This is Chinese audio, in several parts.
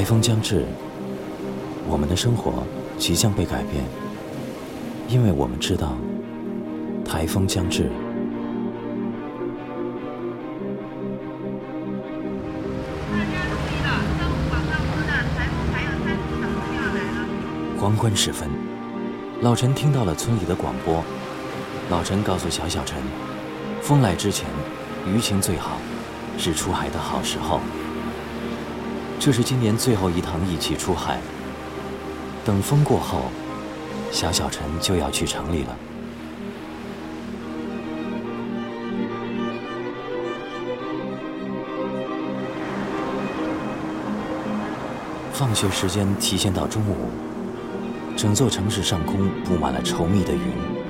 台风将至，我们的生活即将被改变，因为我们知道台风将至。黄昏时分，老陈听到了村里的广播。老陈告诉小陈，风来之前，舆情最好，是出海的好时候。这是今年最后一趟一起出海。等风过后，小陈就要去城里了。放学时间提前到中午，整座城市上空布满了稠密的云。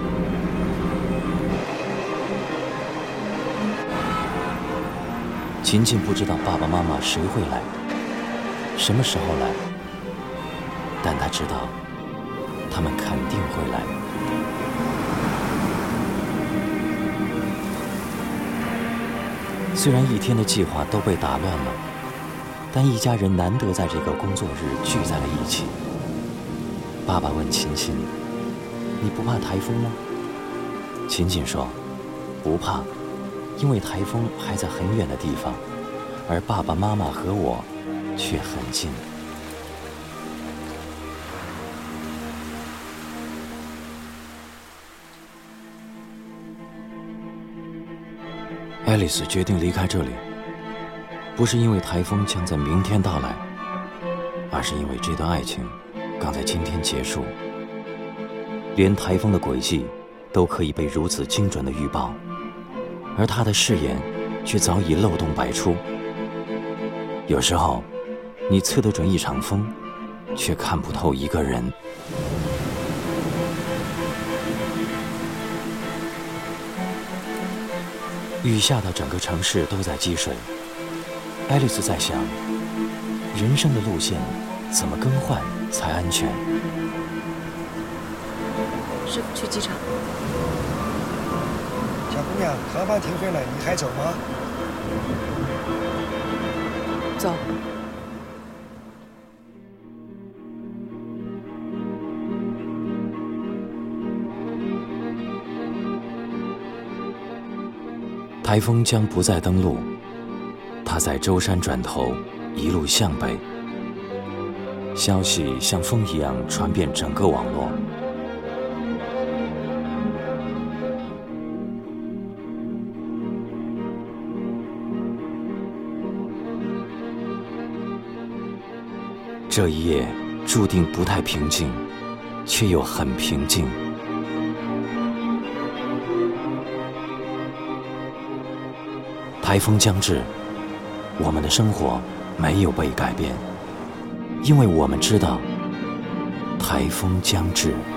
琴琴不知道爸爸妈妈谁会来，什么时候来，但他知道他们肯定会来。虽然一天的计划都被打乱了，但一家人难得在这个工作日聚在了一起。爸爸问琴琴：“你不怕台风吗？”琴琴说：“不怕，因为台风还在很远的地方，而爸爸妈妈和我却很近。”爱丽丝决定离开这里，不是因为台风将在明天到来，而是因为这段爱情刚在今天结束。连台风的轨迹都可以被如此精准的预报，而他的誓言却早已漏洞百出。有时候你测得准一场风，却看不透一个人。雨下到整个城市都在积水。爱丽丝在想，人生的路线怎么更换才安全？ 师傅，去机场。 小姑娘，航班停飞了，你还走吗？ 走。 台风将不再登陆，它在舟山转头，一路向北。消息像风一样传遍整个网络。这一夜注定不太平静，却又很平静。台风将至，我们的生活没有被改变，因为我们知道台风将至。